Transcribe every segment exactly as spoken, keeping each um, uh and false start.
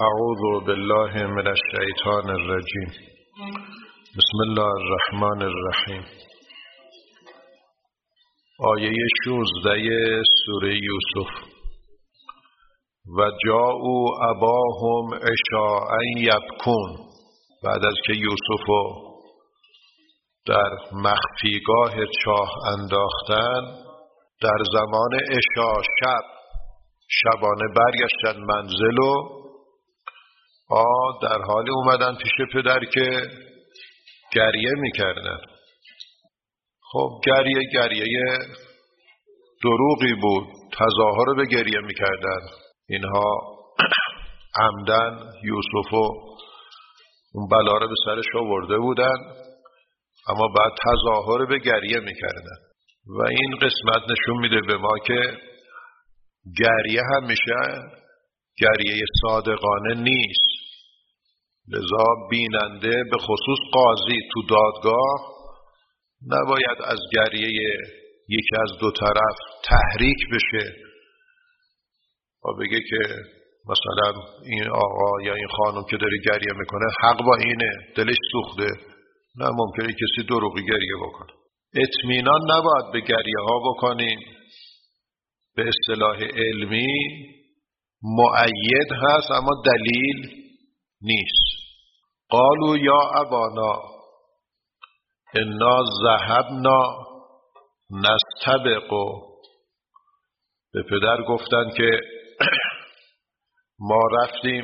اعوذ بالله من الشیطان الرجیم. بسم الله الرحمن الرحیم. آیه شانزده سوره یوسف. و جاءوا اباهم عشاء یبکون. بعد از که یوسفو در مخفیگاه چاه انداختن، در زمان عشا شب شبانه برگشتن منزل و آ در حال اومدن پیش پدر که گریه میکردن. خب گریه گریه دروغی بود، تظاهر به گریه میکردن. اینها عمدن یوسفو اون بلا رو به سرش آورده بودن، اما بعد تظاهر به گریه میکردن. و این قسمت نشون میده به ما که گریه همیشه گریه صادقانه نیست. لذا بیننده به خصوص قاضی تو دادگاه نباید از گریه یکی از دو طرف تحریک بشه و بگه که مثلا این آقا یا این خانم که داره گریه میکنه حق با اینه، دلش سوخته. نه، ممکنه کسی دروغی گریه بکنه. اطمینان نباید به گریه ها بکنیم. به اصطلاح علمی مؤید هست اما دلیل نیست. قالوا یا ابانا انا ذهبنا نستبق. به پدر گفتن که ما رفتیم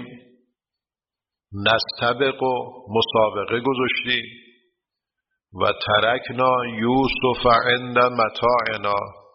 نستبق، مسابقه گذاشتیم، و ترکنا یوسف عند متاعنا.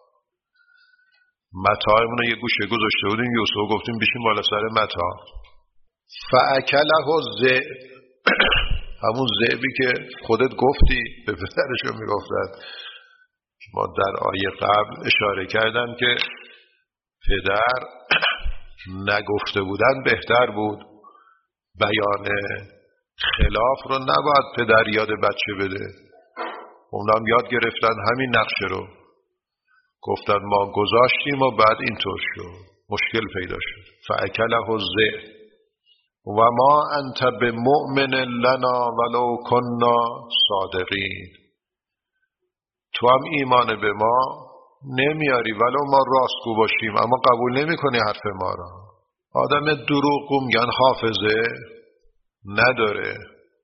متاعمون رو یه گوشه گذاشته بودیم، یوسف گفتیم بشین بالا سر متاع. فاکله الذئب. همون ذئبی که خودت گفتی به پدرشون میگفتن. ما در آیه قبل اشاره کردم که پدر نگفته بودن بهتر بود. بیان خلاف رو نباید پدر یاد بچه بده. اونم یاد گرفتن همین نقشه رو، گفتن ما گذاشتیم و بعد اینطور شد، مشکل پیدا شد. فاکله الذئب و ما انت بمؤمن لنا ولو کنا صادقین. تو هم ایمان به ما نمیاری ولو ما راستگو باشیم، اما قبول نمی کنی حرف ما را. آدم دروغگو میگن حافظه نداره.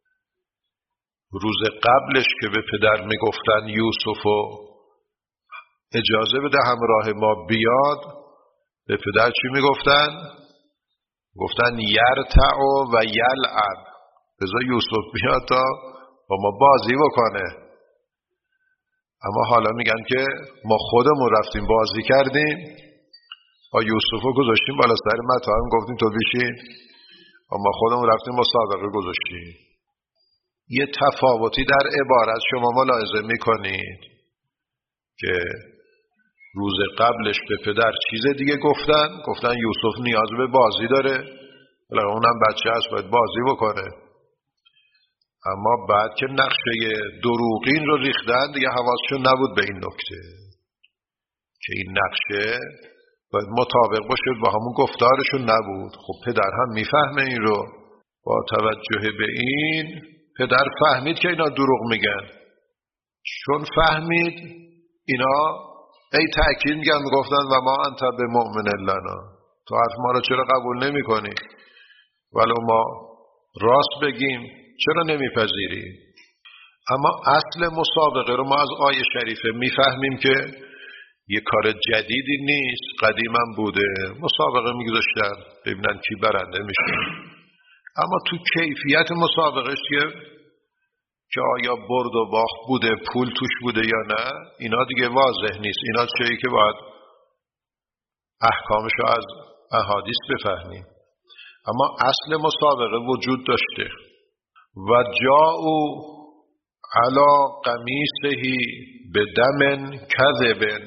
روز قبلش که به پدر میگفتن یوسفو اجازه بده همراه ما بیاد، به پدر چی میگفتن؟ گفتن یرتع و یلعب. بذار یوسف بیاد تا با ما بازی بکنه. اما حالا میگن که ما خودمون رفتیم بازی کردیم و یوسفو گذاشتیم بالا سر متاعم، گفتیم تو بشین، و ما خودمون رفتیم مسابقه گذاشتیم. یه تفاوتی در عبارت شما ملاحظه میکنید که روز قبلش به پدر چیز دیگه گفتن، گفتن یوسف نیاز به بازی داره، ولی اونم بچه هست باید بازی بکنه. اما بعد که نقشه دروغین رو ریختن دیگه حواسشون نبود به این نکته که این نقشه باید مطابق باشه با همون گفتارشون نبود. خب پدر هم میفهمه این رو. با توجه به این پدر فهمید که اینا دروغ میگن. چون فهمید اینا ای تأکید میگن، میگفتن و ما انت بمؤمن لنا، تو حرف ما رو چرا قبول نمی کنی؟ ولو ما راست بگیم چرا نمیپذیری؟ اما اصل مسابقه رو ما از آیه شریفه میفهمیم که یه کار جدیدی نیست، قدیما بوده. مسابقه میگذاشتن ببینن کی برنده میشه. اما تو کیفیت مسابقه چیه که آیا برد و باخت بوده، پول توش بوده یا نه، اینا دیگه واضح نیست. اینا چیزی که باید احکامشو از احادیث بفهمیم. اما اصل مسابقه وجود داشته. و جاءوا علی قمیصه بدم کذب.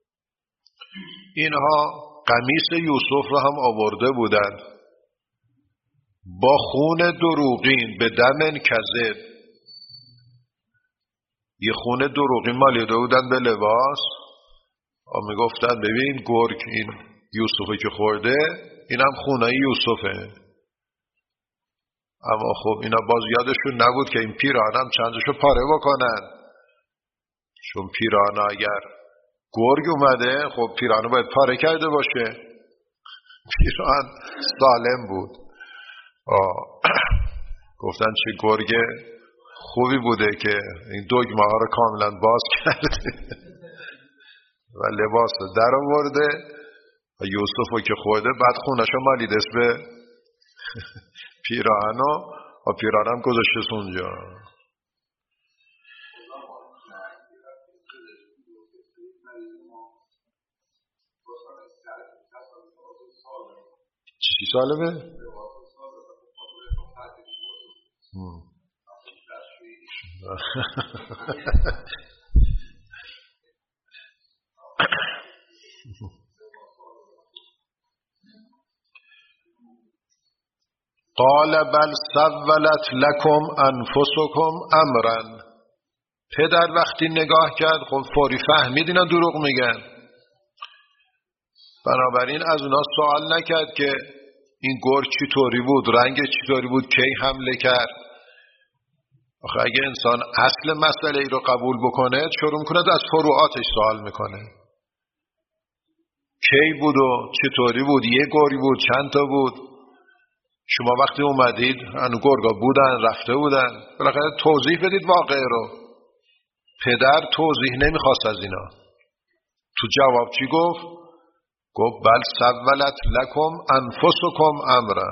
اینها قمیص یوسف رو هم آورده بودند با خون دروغین، بدم کذب. یه خون دروغین مالیده بودن به لباس و میگفتن ببین گرگ این یوسفی که خورده، اینم خونه یوسفه. اما خب اینا باز یادشون نبود که این پیران هم چندشو پاره بکنن، چون پیران اگر گرگ اومده خب پیرانو باید پاره کرده باشه. پیران سالم بود. آه. گفتن چه گرگ خوبی بوده که این دگمه ها رو کاملا باز کرده و لباس رو در آورده و یوسفو که خورده بعد خونشو مالیدش به پیرانو و پیرانم گذاشته اونجا. چی سالمه؟ قال بل سولت لكم انفسكم امرا. پدر وقتی نگاه کرد خب فوری فهمید اینا دروغ میگن، بنابراین از اونا سوال نکرد که این گرگ چطوری بود، رنگ چطوری بود، کی حمله کرد. آخه اگه انسان اصل مسئله ای رو قبول بکنه شروع کنه از فروعاتش سوال میکنه. کی بود و چطوری بود، یه گرگ بود، چند تا بود. شما وقتی اومدید انو گرگا بودن، رفته بودن، بالاخره توضیح بدید واقعه رو. پدر توضیح نمیخواست از اینا. تو جواب چی گفت؟ گفت بل سولت لکم انفسکم امرا.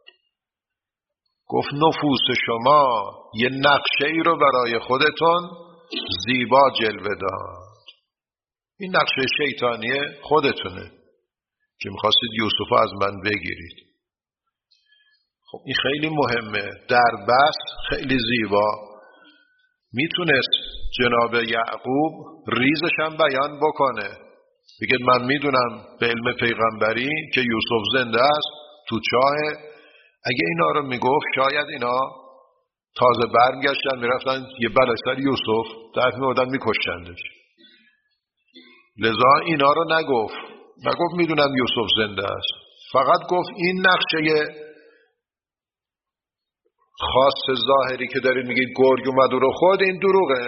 گفت نفوس شما یه نقشه ای رو برای خودتون زیبا جلوه داد. این نقشه شیطانی خودتونه که میخواستید یوسف از من بگیرید. خب این خیلی مهمه. در بس خیلی زیبا میتونست جناب یعقوب ریزش هم بیان بکنه، بگید من میدونم به علم پیغمبری که یوسف زنده است تو چاه. اگه اینا رو میگفت شاید اینا تازه برمیگشتن میرفتن یه بلای سر یوسف در میوردن میکشتندش. لذا اینا رو نگفت، نگفت میدونم یوسف زنده است، فقط گفت این نقشه خاص ظاهری که دارید میگید گرگ اومد و رو خود، این دروغه.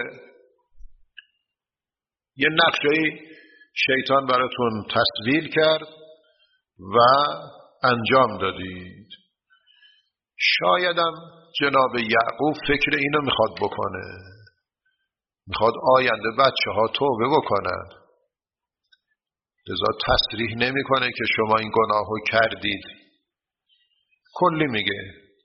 یه نقشه شیطان براتون تصویر کرد و انجام دادید. شایدم جناب یعقوب فکر اینو میخواد بکنه، میخواد آینده بچه ها توبه بکنن، لذا تصریح نمیکنه که شما این گناهو کردید، کلی میگه.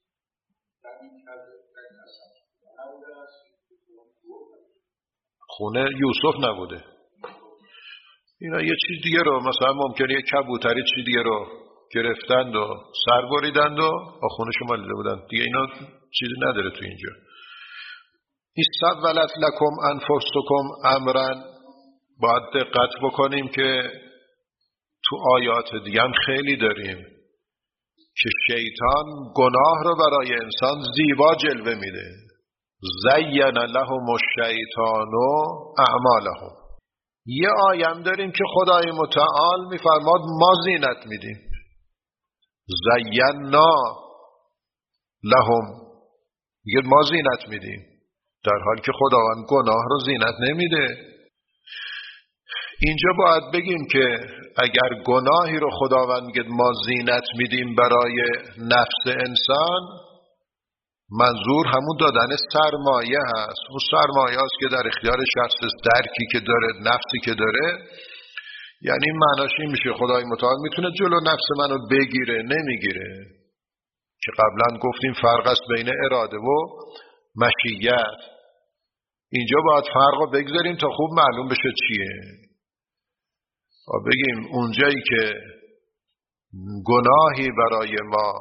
خونه یوسف نبوده. اینا یه چیز دیگه رو، مثلا ممکنه یه کبوتری چیز دیگه رو گرفتند و سر بریدند و خونه شما لیده بودن دیگه. اینا چیزی نداره تو اینجا. این سولت لکم انفسکم امرا، باید دقت بکنیم که تو آیات دیگه هم خیلی داریم که شیطان گناه رو برای انسان زیبا جلوه میده. زین لهم الشیطان اعمالهم. یه آیم داریم که خدای متعال میفرماد ما زینت میدیم. زینا لهم، میگه ما زینت میدیم، در حالی که خداوند گناه رو زینت نمیده. اینجا باید بگیم که اگر گناهی رو خداوند میگه ما زینت میدیم برای نفس انسان، منظور همون دادن سرمایه هست. اون سرمایه هست که در اختیار شخص، درکی که داره، نفسی که داره. یعنی معناش این میشه خدای متعال میتونه جلو نفس منو بگیره، نمیگیره. که قبلا گفتیم فرق است بین اراده و مشیت. اینجا باید فرق رو بگذاریم تا خوب معلوم بشه چیه. و بگیم اونجایی که گناهی برای ما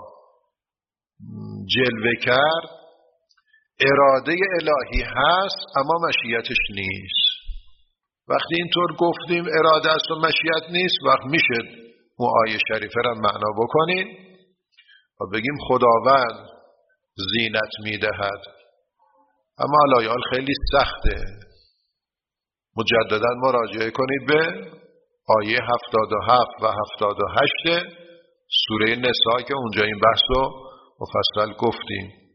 جلوه کرد، اراده الهی هست اما مشیتش نیست. وقتی اینطور گفتیم اراده است و مشیت نیست، وقت میشه اون آیه شریفه را معنا بکنیم و بگیم خداوند زینت میدهد. اما الایال خیلی سخته. مجددا مراجعه کنید به آیه هفتاد و هفت و هفتاد و هشت سوره نساء که اونجا این بحث رو مفصل گفتیم.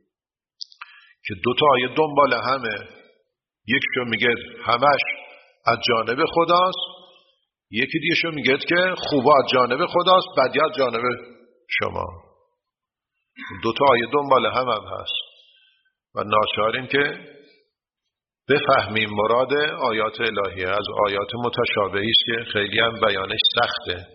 که دو تا آیه دنبال همه، یکیشو میگه همش از جانب خداست، یکی دیگه‌شو میگه که خوبا از جانب خداست، بدی از جانب شما. دو تا آیه دنبال هم هم هست و ناچاریم که بفهمیم مراد آیات الهیه. از آیات متشابهی است که خیلی هم بیانش سخته.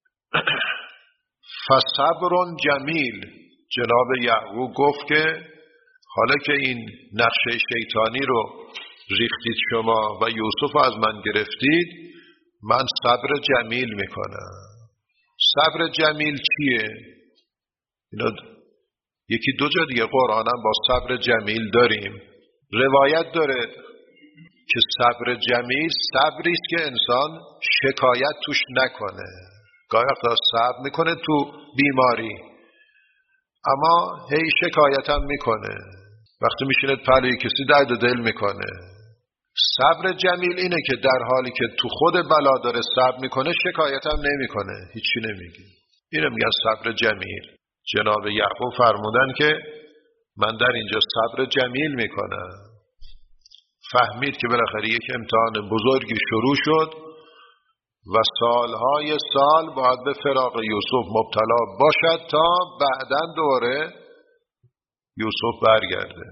فصبر جمیل. جناب یعقوب گفت که حالا که این نقشه شیطانی رو ریختید شما و یوسف از من گرفتید، من صبر جمیل میکنم. صبر جمیل چیه؟ اینا یکی دو جا دیگه قرآنم با صبر جمیل داریم. روایت داره که صبر جمیل صبریست که انسان شکایت توش نکنه. گاهی وقتا صبر میکنه تو بیماری، اما هی شکایت هم میکنه. وقتی میشینه پلوی کسی درد و دل میکنه. صبر جمیل اینه که در حالی که تو خود بلا داره صبر میکنه، شکایت هم نمیکنه، هیچی نمیگه. اینو میگن صبر جمیل. جناب یعقوب فرمودن که من در اینجا صبر جمیل میکنم. فهمید که بالاخره یک امتحان بزرگی شروع شد و سالهای سال باید به فراق یوسف مبتلا باشد تا بعداً دوره یوسف برگرده.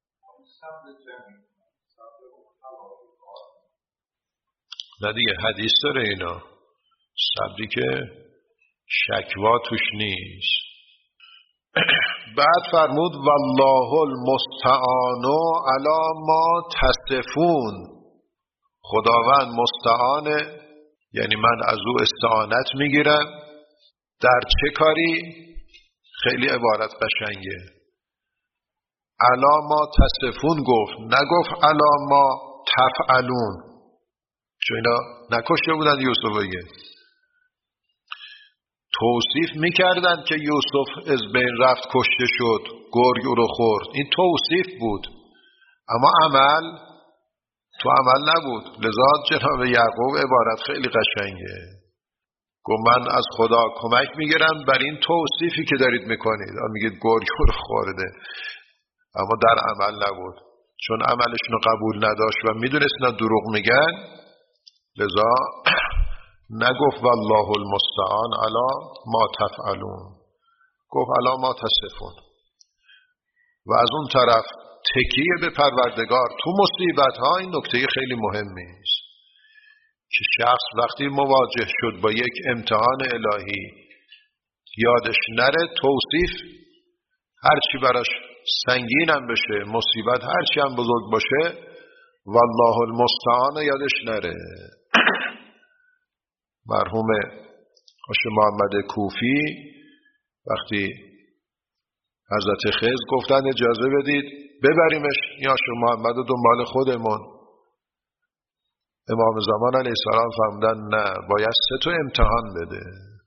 نه دیگه حدیث داره اینا. صبری که شکوا توش نیست. بعد فرمود والله المستعان علی ما تصفون. خداوند مستعانه، یعنی من از او استعانت میگیرم. در چه کاری؟ خیلی عبارت قشنگه. علی ما تصفون گفت، نگفت علی ما تفعلون، چون اینا نکشته بودن یوسف دیگه. توصیف میکردن که یوسف از بین رفت، کشته شد، گرگ او رو خورد. این توصیف بود، اما عمل تو عمل نبود. لذا جناب یعقوب عبارت خیلی قشنگه. گفت من از خدا کمک میگیرم بر این توصیفی که دارید میکنید. میگید گرگ او رو خورده، اما در عمل نبود، چون عملشون رو قبول نداشت و میدونست نه دروغ میگن. لذا نگفت والله المستعان علی ما تفعلون، گفت علی ما تصفون. و از اون طرف تکیه به پروردگار تو مصیبت ها این نکته خیلی مهمی است که شخص وقتی مواجه شد با یک امتحان الهی یادش نره توصیف هرچی براش سنگینم بشه، مصیبت هرچی هم بزرگ باشه، والله المستعان یادش نره. مرحوم آشه محمد کوفی وقتی حضرت خضر گفتن اجازه بدید ببریمش یا آشه محمد دنبال خودمون، امام زمان علیه السلام فرمودن نه، باید سه تا امتحان بده.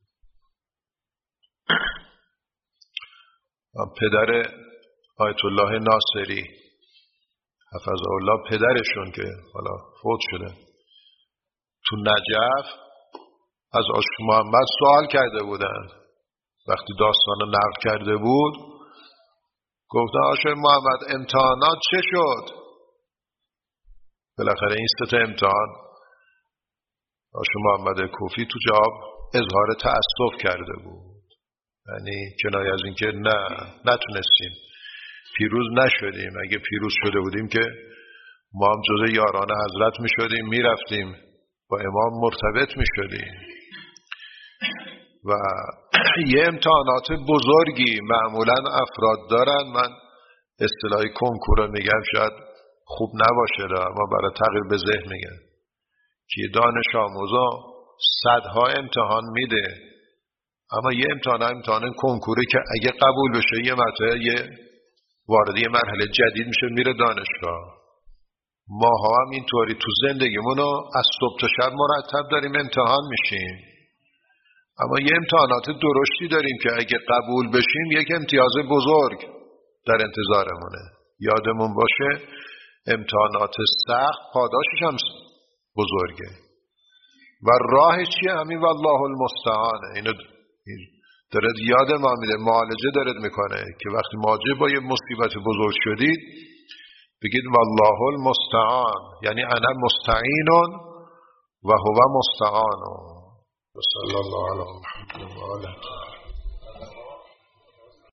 پدر آیت الله ناصری حفظه الله، پدرشون که حالا فوت شده، تو نجف از آشق محمد سوال کرده بودن. وقتی داستان نقل کرده بود گفتن آشق محمد امتحانات چه شد؟ بالاخره این سه تا امتحان. آشق محمد کوفی تو جواب اظهار تأسف کرده بود، یعنی کنایه از این که نه نتونستیم، پیروز نشدیم. اگه پیروز شده بودیم که ما هم جزء یاران حضرت می شدیم، می رفتیم با امام مرتبط می شدیم. و یه امتحانات بزرگی معمولا افراد دارن. من اصطلاحی کنکور رو میگم، شاید خوب نباشه اما برای تغییر به ذهن میگم که دانش آموزا صدها امتحان میده، اما یه امتحان امتحان کنکوری که اگه قبول بشه یه مرتبه یه وارد یه مرحله جدید میشه، میره دانشگاه. ما هم اینطوری تو زندگیمونو از صبح تا شب مرتب داریم امتحان میشیم، اما یه امتحانات درشتی داریم که اگه قبول بشیم یک امتیاز بزرگ در انتظارمونه. یادمون باشه امتحانات سخت پاداشش هم بزرگه و راه چیه؟ همین والله المستعانه. اینو داره یاد ما میده، معالجه داره میکنه که وقتی مواجه با یه مصیبت بزرگ شدید بگید والله المستعان، یعنی انا مستعین و هو مستعان. صلی الله علی محمد و آله.